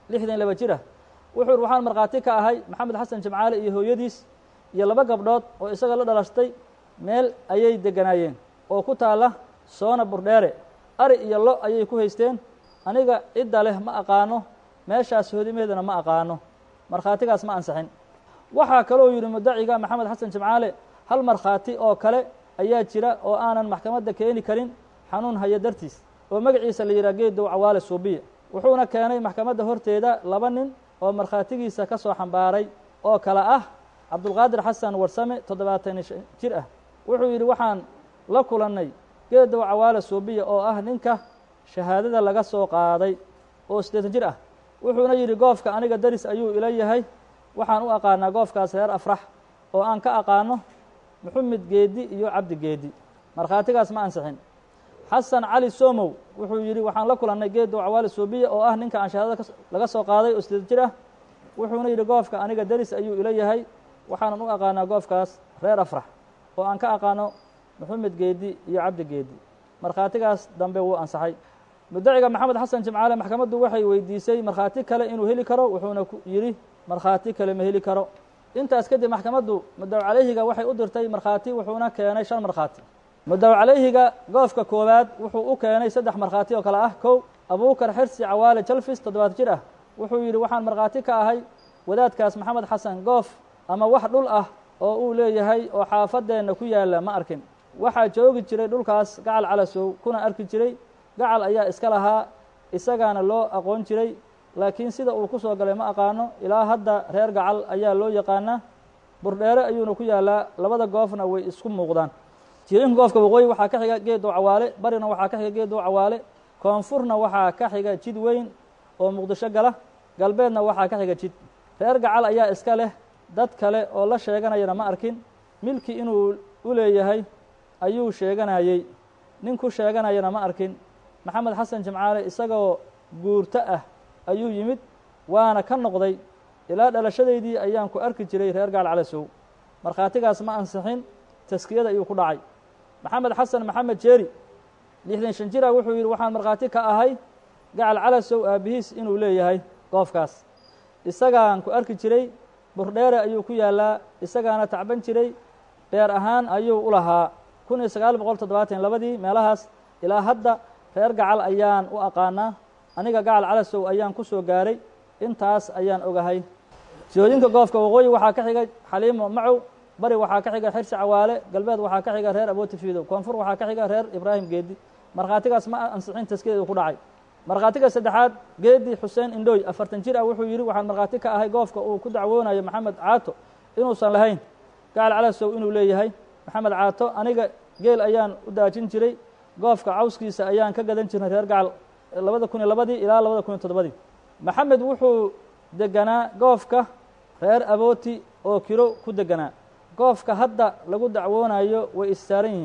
[SPEAKER 5] 62 jir ah wuxuu yidhi waxaan markhaati ka ahay maxamed xasan jimcaale iyo hooyadiis iyo 2 gabdhood oo isaga la dhalashtay meel ayay deganaayeen oo ku taalla soona burdheere. ari iyo lo ayay ku haysteen. aniga cidda leh ma aqaano, meeshaas hoodimaheedana ma aqaano. markhaatigaas ma ansaxin. waxaa kaloo yidhi mudaciga maxamed xasan jimcaale hal markhaati oo kale ayaa jira oo aanan maxkamadda keeni karin xanuun haya dartiis, oo magaciisa la yidhaha geedow cawaale suubiye. wuxuuna keenay maxkamadda horteeda 2 nin oo markhaatigiisa ka soo xambaaray oo kale ah cabdulqaadir xasan warsame 70 jir ah. wuxuu yidhi waxaan la kulannay geedow cawaale suubiye oo ah ninka shahaadada laga soo qaaday oo 80 jir ah. wuxuuna yidhi goofka aniga daris ayuu ila yahay, waxaan u aqaanaa goofkaas reer afrax oo aan ka aqaano maxamed geedi iyo cabdi geedi. markhaatigaas ma ansixin. xasan cali somow wuxuu yidhi waxaan la kulannay geedow cawaale suubiye oo ah ninka aan shahaadada laga soo qaaday oo 80 jir ah. wuxuuna yidhi goofka aniga daris ayuu ila yahay, waxaanan u aqaanaa goofkaas reer afrax oo aan ka aqaano maxamed geedi iyo cabdi geedi. markhaatigaas dambe wuu ansaxay. mudaciga maxamed xasan jimcaale maxkamaddu waxay weydiisay markhaati kale inuu heli karo, wuxuuna yidhi markhaati kale ma heli karo. intaas kadib maxkamaddu mudaw calayhiga waxay u dirtay markhaati, wuxuuna keenay 5 markhaati. mudaw calayhiga goofka koowaad wuxuu u keenay 3 markhaati oo kale ah: kow abuukar xirsi cawaale jalfis 70 jir ah wuxuu yidhi waxaan markhaati ka ahay wadaadkaas maxamed xasan goof ama wax dhul ah oo uu leeyahay oo xaafadeenna ku yaalla ma arkin. waxaa joogi jiray dhulkaas gacal calasow, kuna arki jiray. gacal ayaa iska lahaa, isagaana loo aqoon jiray, laakiin sida uu ku soo galay ma aqaano. ilaa hadda reer gacal ayaa loo yaqaanaa. burdheere ayuuna ku yaallaa. 2 goofna way isku muuqdaan. jihooyinka goofka waqooyi waxaa ka xiga geedow cawaale, barina waxaa ka xiga geedow cawaale, koonfurna waxaa ka xiga jid weyn oo muqdisho gala, galbeedna waxaa ka xiga jid. reer gacal ayaa iska leh, dad kale oo la sheeganayana ma arkin. milki inuu u leeyahay ayuu sheeganayey, nin ku sheeganayana ma arkin. maxamed xasan jimcaale isagoo guurto ah ayuu yimid, waana ka noqday. ilaa dhalashadaydii ayaan ku arki jiray reer gacal calasow. markhaatigaas ma ansixin, taskiyada ayuu ku dhacay. maxamed xasan maxamed jeeri 65 jir ah wuxuu yidhi waxaan markhaati ka ahay gacal calasow aabbihiis inuu leeyahay goofkaas, isagaan ku arki jiray. burdheere ayuu ku yaallaa, isagaana tacban jiray. beer ahaan ayuu u lahaa. 1972 meelahaas. ilaa hadda reer gacal ayaan u aqaanaa. aniga gacal calasow ayaan ku soo gaaray, intaas ayaan ogahay. jihooyinka goofka waqooyi waxaa ka xiga xaliimo macow, bari waxaa ka xiga xirsi cawaale, galbeed waxaa ka xiga reer abooti fiidow, koonfur waxaa ka xiga reer ibraahim geedi. markhaatigaas ma ansixin, taskiyadeedu ku dhacay. markhaatiga saddexaad geedi xuseen indhooy 40 jir ah wuxuu yidhi waxaan markhaati ka ahay goofka uu ku dacwoonayo maxamed caato inuusan lahayn, gacal calasow inuu leeyahay. maxamed caato aniga geel ayaan u daajin jiray, goofka cawskiisa ayaan ka gadan jirnay reer gacal 2002 ilaa 2007. maxamed wuxuu deganaa goofka reer abooti oo kiro ku deganaa. goofka hadda lagu dacwoonayo way issaaran yihiin.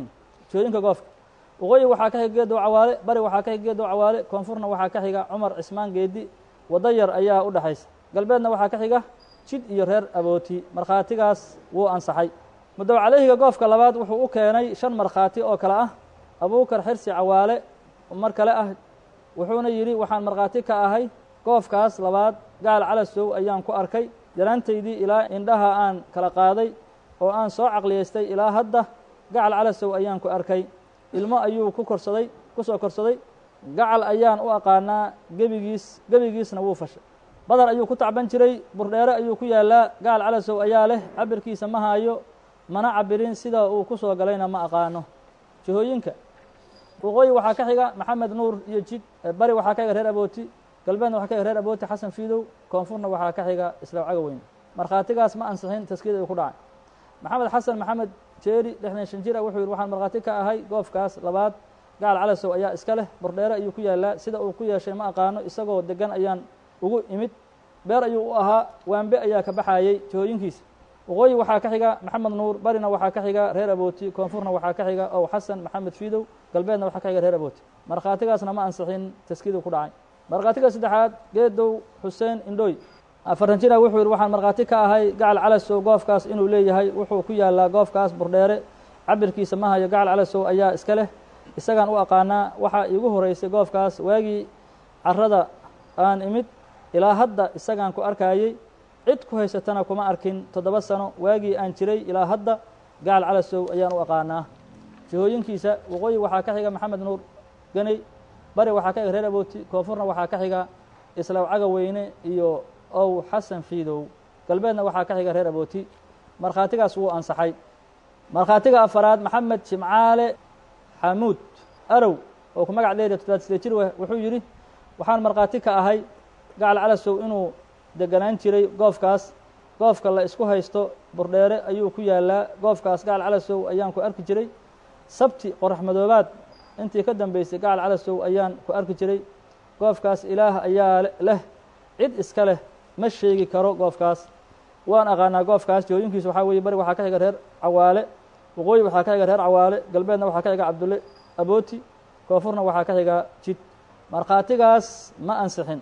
[SPEAKER 5] jihooyinka goofka waqooyi waxaa ka xiga geedow cawaale, bari waxaa ka xiga geedow cawaale, koonfurna waxaa ka xiga cumar cismaan geedi, waddo yar ayaa u dhexaysa, galbeedna waxaa ka xiga jid iyo reer abooti. markhaatigaas wuu ansaxay. mudow calayhiga goofka labaad wuxuu u keenay 5 markhaati oo kale ah abuukar xirsi cawaale mar kale ah, wuxuuna yidhi waxaan markhaati ka ahay goofkaas labaad gacal calasow ayaan ku arkay yaraantaydii ilaa indhaha aan kala qaaday oo aan soo caqliyaystay ilaa hadda gacal calasow ayaan ku arkay. ilmo ayuu ku soo korsaday, gacal ayaan u aqaanaa, gebigiisna wuu fashay. badar ayuu ku tacban jiray, burdheere ayuu ku yaalaa, gacal calasow ayaa leh, cabirkiisa ma haayo, mana cabirin, sida uu ku soo galayna ma aqaano. jihooyinka waqooyi waxaa ka xiga maxamed nuur iyo jid, bari waxaa ka xiga reer abooti, galbeedna waxaa ka xiga reer abooti xasan fiidow, koonfurna waxaa ka xiga islaaw cagaweyn. markhaatigaas ma ansixin, taskiid ayuu ku dhacay. maxamed xasan maxamed jeeri 65 jir wuxuu yidhi waxaan markhaati ka ahay goofkaas labaad gacal calasow ayaa iska leh, burdheere ayuu ku yaalaa, sida uu ku yeeshay ma aqaano, isagoo degan ayaan ugu imid, beer ayuu u ahaa, waanbe ayaa ka baxayey jihooyinkiisa. waqooyi waxaa ka xiga maxamed nuur, barina waxaa ka xiga reer abooti, koonfurna waxaa ka xiga ow xasan maxamed fiidow, galbeedna waxaa ka xiga reer abooti. markhaatigaasna ma ansixin, taskiiduu ku dhacay. markhaatiga saddexaad geedow xuseen indhooy 40 jir wuxuu yidhi waxaan markhaati ka ahay gacal calasow goofkaas inuu leeyahay, wuxuu ku yaalaa goofkaas burdheere, cabirkiisa ma hayo, gacal calasow ayaa iska leh, isagaan u aqaanaa, waxaa iigu horeysay goofkaas waagii carrada aan imid, ilaa hadda isagaan ku arkayey, cid ku haysatana kuma arkin, 7 sano waagii aan jiray ilaa hadda gacal calasow ayaan u aqaanaa. jihooyinkiisa waqooyi waxaa ka xiga maxamed nuur ganey, bari waxaa ka xiga reer abooti, koonfurna waxaa ka xiga islaaw cagaweyne iyo ow xasan fiidow, galbeedna waxaa ka xiga reer abooti. markhaatigaas wuu ansaxay. markhaatiga afaraad maxamed jimcaale xamuud arow oo ku magac dheeriya 78 jir wuxuu yidhi waxaan markhaati ka ahay gacal calasow inuu deganaan jiray goofkaas, goofka la isku haysto burdheere ayuu ku yaalaa, goofkaas gacal calasow ayaan ku arki jiray, sabti qorax madoobaad intii ka dambeysay gacal calasow ayaan ku arki jiray, goofkaas ilaah ayaa leh, cid iska leh ma sheegi karo goofkaas, waan aqaanaa goofkaas. jihooyinkiisa waxaa weeye bari waxaa ka xiga reer cawaale, waqooyi waxaa ka xiga reer cawaale, galbeedna waxaa ka xiga cabdulle abooti, koonfurna waxaa ka xiga jid. markhaatigaas ma ansixin.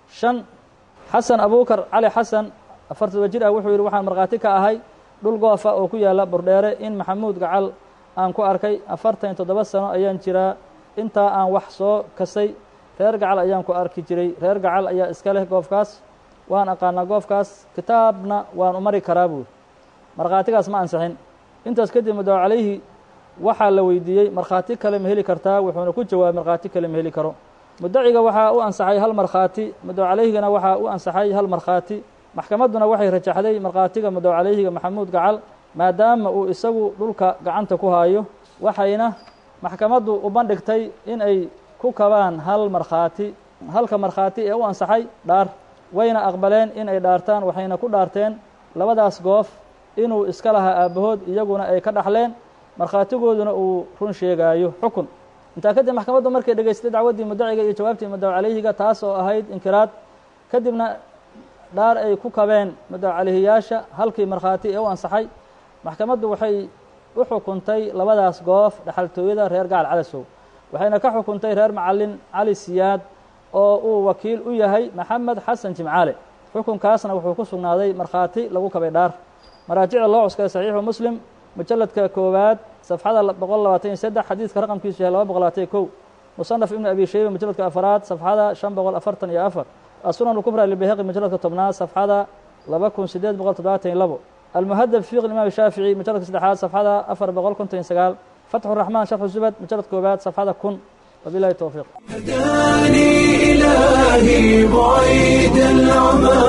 [SPEAKER 5] 5 xasan abuukar cali xasan 40 jir wuxuu yidhi waxaan markhaati ka ahay dhul goofa oo ku yaala burdheere in maxamuud gacal aan ku arkay, 47 sano ayaan jiraa, intaa aan wax soo kasay reer gacal ayaan ku arki jiray, reer gacal ayaa iska leh goofkaas, waan aqaanaa goofkaas, kitaabna waan u mari karaa buuri. markhaatigaas ma ansixin. intaas kadib mudow calayhi waxaa la weydiiyey markhaati kale ma heli kartaa, wuxuuna ku jawaabay markhaati kale ma heli karo. mudaciga waxaa u ansaxay 1 markhaati, mudow calayhigana waxaa u ansaxay 1 markhaati. maxkamadduna waxay rajaxday markhaatiga mudow calayhiga maxamuud gacal maadaama uu isagu dhulka gacanta ku haayo, waxayna maxkamaddu u bandhigtay in ay ku kabaan 1 markhaati. halka markhaati ee u ansaxay dhaar, wayna aqbaleen in ay dhaartaan, waxayna ku dhaarteen labadaas goof inuu iska lahaa aabbahood, iyaguna ay ka dhaxleen, markhaatigooduna uu run sheegaayo. xukun intaa kadib maxkamaddu markay dhegaystay dacwaddii mudaciga iyo jawaabtii mudow calayhiga, taas oo ahayd inkiraad, kadibna dhaar ay ku kabeen mudow calayhiyaasha halkii markhaati ee u ansaxay, maxkamaddu waxay u xukuntay labadaas goof dhaxaltooyada reer gacal calasow, waxayna ka xukuntay reer macallin cali siyaad oo uu wakiil u yahay maxamed xasan jimcaale. xukunkaasna wuxuu ku sugnaaday markhaati lagu kabay dhaar. maraajicda loo cuskaday saxiixu muslim mujalladka 1 safxada 123 xadiidka raqamkiisu yahay 221. musanaf ibn abi shayba mujalladka 4 safxada 544. السنن الكبرى للبيهقي مجلد 10 صفحة 2872. المهذب في الإمام الشافعي مجلد 6 صفحة 459. فتح الرحمن شرح الزبد مجلد 1 صفحة 10. وبالله التوفيق.
[SPEAKER 1] هداني إلهي بعيد العمى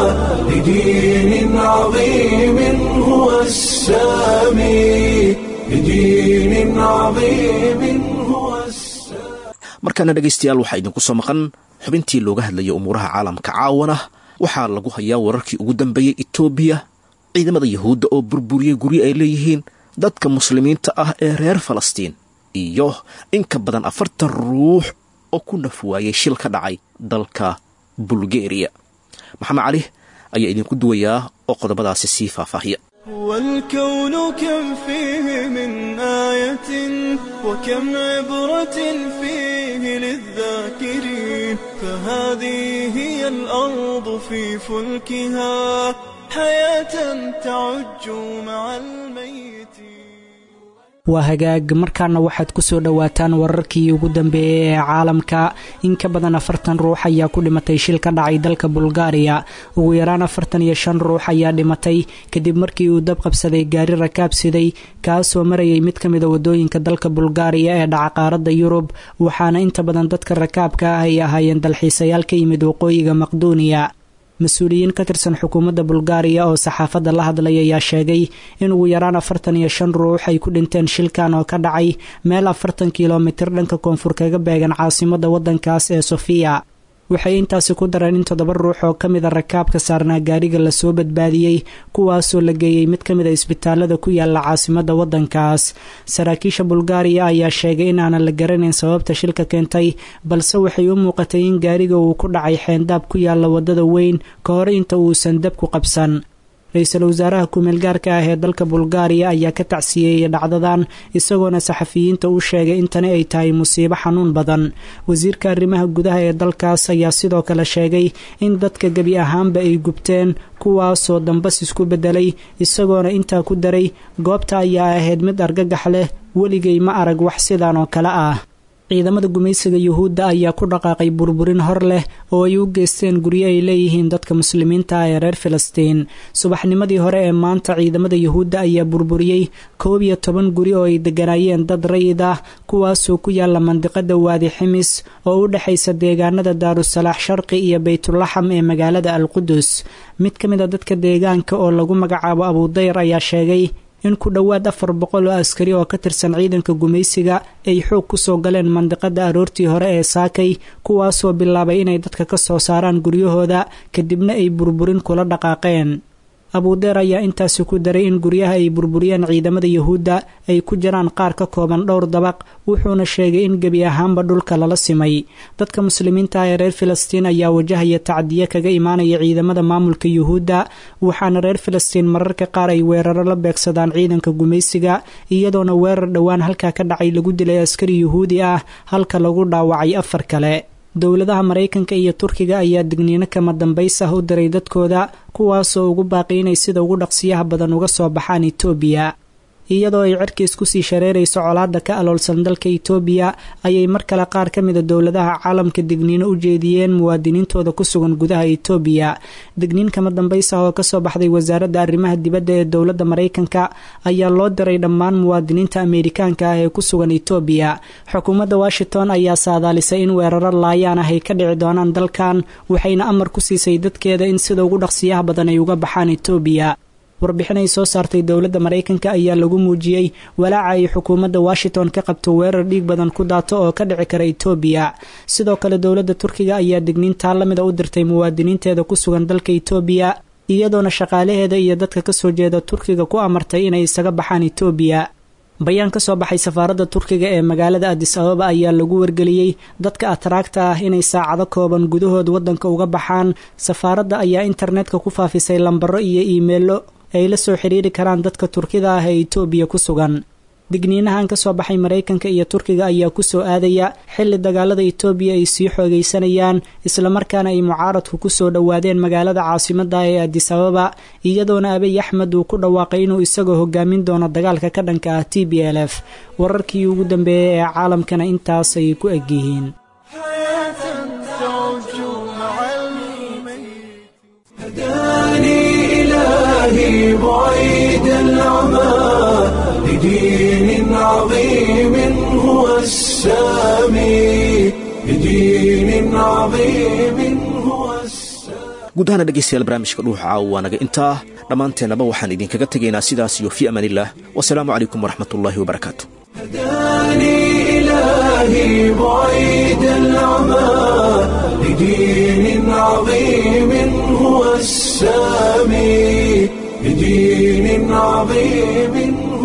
[SPEAKER 1] لدين عظيم هو السامي، لدين عظيم هو السامي.
[SPEAKER 2] markana dhageystayaal waxaa idinku soo maqan xubintii looga hadlayay umuuraha caalamka caawana. waxaa lagu hayaa wararkii ugu dambeeyey Itoobiya, ciidamada Yahuudda oo burburiyay guri ay leeyihiin dadka muslimiinta ah ee reer Falastiin, iyo in ka badan 40 ruux oo ku nafwaayay shil ka dhacay dalka Bulgaria. maxamed cali ayaa idinku duwayaa oo qodobadaasi sii faahfaahiya.
[SPEAKER 1] والكون كم فيه من آية وكم عبرة فيه للذاكرين فهذه هي الأرض في فلكها حياة تعج مع الميت.
[SPEAKER 6] waa hagaag markaana waxaad ku soo dhowaataan wararkii ugu dambeeyay ee caalamka. in ka badan 40 ruux ayaa ku dhimatay shil ka dhacay dalka Bulgaariya. ugu yaraan 45 ruux ayaa dhimatay kadib markii uu dab qabsaday gaari rakaab siday kaasoo marayay mid ka mid ah wadooyinka dalka Bulgaariya ee dhaca qaaradda Yurub, waxaana inta badan dadka rakaabka ah ay ahaayeen dalxiisayaal ka yimid waqooyiga Maqduuniya. mas-uuliyiin ka tirsan xukuumadda Bulgaariya oo saxaafadda la hadlay ayaa sheegay in ugu yaraan 45 ruux ay ku dhinteen shilkan oo ka dhacay meel 40 kiiloomitir dhanka koonfur kaga beegan caasimadda waddankaas ee Sofia. waxay intaasi ku dareen in 7 ruux oo ka mid ah rakaabka saarnaa gaariga la soo badbaadiyey kuwaasoo la geeyey mid ka mid ah isbitaalada ku yaala caasimadda waddankaas. saraakiisha Bulgaariya ayaa sheegay in aanan la garanayn sababta shilka keentay, balse waxay u muuqatay in gaariga uu ku dhacay xeendaab ku yaala wadada weyn ka hor inta uusan dabku qabsan. ra-iisul wasaaraha ku-meel gaarka ah ee dalka Bulgaariya ayaa ka tacsiyeeyay dhacdadan isagoona saxafiyiinta u sheegay in tani ay tahay musiibo xanuun badan. wasiirka arrimaha gudaha ee dalkaas ayaa sidoo kale sheegay in dadka gebi ahaanba ay gubteen kuwaasoo dambas isku bedelay, isagoona intaa ku daray goobta ayaa ahayd mid argagax leh, weligay ma arag wax sidan oo kale ah. ciidamada gumaysiga Yuhuudda ayaa ku dhaqaaqay burburin hor leh oo ay u geysteen guryo ay leeyihiin dadka muslimiinta ah ee reer Filistiin. subaxnimadii hore ee maanta ciidamada Yuhuudda ayaa burburiyey 11 guri oo ay deganayeen dad rayid ah kuwaasoo ku yaala mandiqada Waadi Ximis oo u dhaxaysa deegaanada Daarussalaax Sharqi iyo Baytulaxam ee magaalada Al-Qudus. mid ka mid ah dadka deegaanka oo lagu magacaabo Abu Dayr ayaa sheegay in ku dhowaad 400 oo askari oo ka tirsan ciidanka gumaysiga ay xoog ku soo galeen mandiqada aroortii hore ee Saakay, kuwaasoo bilaabay inay dadka ka soo saaraan guryahooda kadibna ay burburin kula dhaqaaqeen. Abu Dayr ayaa intaasi ku daray in guryaha ay burburiyeen ciidamada Yuhuudda ay ku jiraan qaar ka kooban dhowr dabaq, wuxuuna sheegay in gebi ahaanba dhulka lala simay. dadka muslimiinta ah ee reer Filistiin ayaa wajahaya tacdiye kaga imaanaya ciidamada maamulka Yuhuudda, waxaana reer Filistiin mararka qaar ay weeraro la beegsadaan ciidanka gumaysiga, iyadoona weerar dhowaan halka ka dhacay lagu dilay askari Yuhuudi ah halka lagu dhaawacay 4 kale. dowladaha Mareykanka iyo Turkiga ayaa digniino kama dambaysa u diray dadkooda kuwaasoo ugu baaqay inay sida ugu dhaqsiyaha badan uga soo baxaan Itoobiya. iyadoo ay cirkiis ku sii shareerayso colaadda ka aloolsan dalka Itoobiya ayay mar kale qaar ka mid ah dowladaha caalamka digniino u jeediyeen muwaadiniintooda ku sugan gudaha Itoobiya. digniin kama dambaysa oo ka soo baxday wasaaradda arrimaha dibadda ee dowladda Mareykanka ayaa loo diray dhammaan muwaadiniinta Ameerikaanka ah ee ku sugan Itoobiya. xukuumadda Washington ayaa saadaalisay in weeraro laayaan ah ay ka dhici doonaan dalkan, waxayna amar ku siisay dadkeeda in sida ugu dhaqsiyaha badan ay uga baxaan Itoobiya. warbixin ay soo saartay dowladda Mareykanka ayaa lagu muujiyay walaaca ay xukuumadda Washington ka qabto weerar dhiig badan ku daato oo ka dhici kara Itoobiya. sidoo kale dowladda Turkiga ayaa digniinta la mid ah u dirtay muwaadiniinteeda ku sugan dalka Itoobiya, iyadoona shaqaalaheeda iyo dadka ka soo jeeda Turkiga ku amartay inay isaga baxaan Itoobiya. bayaan ka soo baxay safaaradda Turkiga ee magaalada Addis Ababa ayaa lagu wargeliyay dadka ataraagta ah inay saacado kooban gudahood waddanka uga baxaan. safaaradda ayaa internetka ku faafisay lambaro iyo iimaylo ay la soo xiriiri karaan dadka Turkida ah ee Itoobiya ku sugan. digniinahan ka soo baxay Mareykanka iyo Turkiga ayaa ku soo aadaya xilli dagaalada Itoobiya ay sii xoogaysanayaan, isla markaana ay mucaaradku ku soo dhawaadeen magaalada caasimadda ee Addis Ababa, iyadoona Abiy Ahmed uu ku dhawaaqay inuu isagoo hogaamin doono dagaalka ka dhanka ah TPLF. wararkii ugu dambeeyay ee caalamkana intaas ay ku egyihiin.
[SPEAKER 1] بعيد العمى لدين عظيم هو السامي لدين عظيم هو السامي.
[SPEAKER 2] guud ahaan dhegeystayaal barnaamijka dhuuxa waa naga intaa dhammaanteennaba waxaan idinkaga tegaynaa sidaas iyo fi amaanillah wasalaamu calaykum waraxmatullaahi wabarakaatu.
[SPEAKER 1] هداني إلهي بعيد العمى لدين عظيم هو السامي لدين عظيم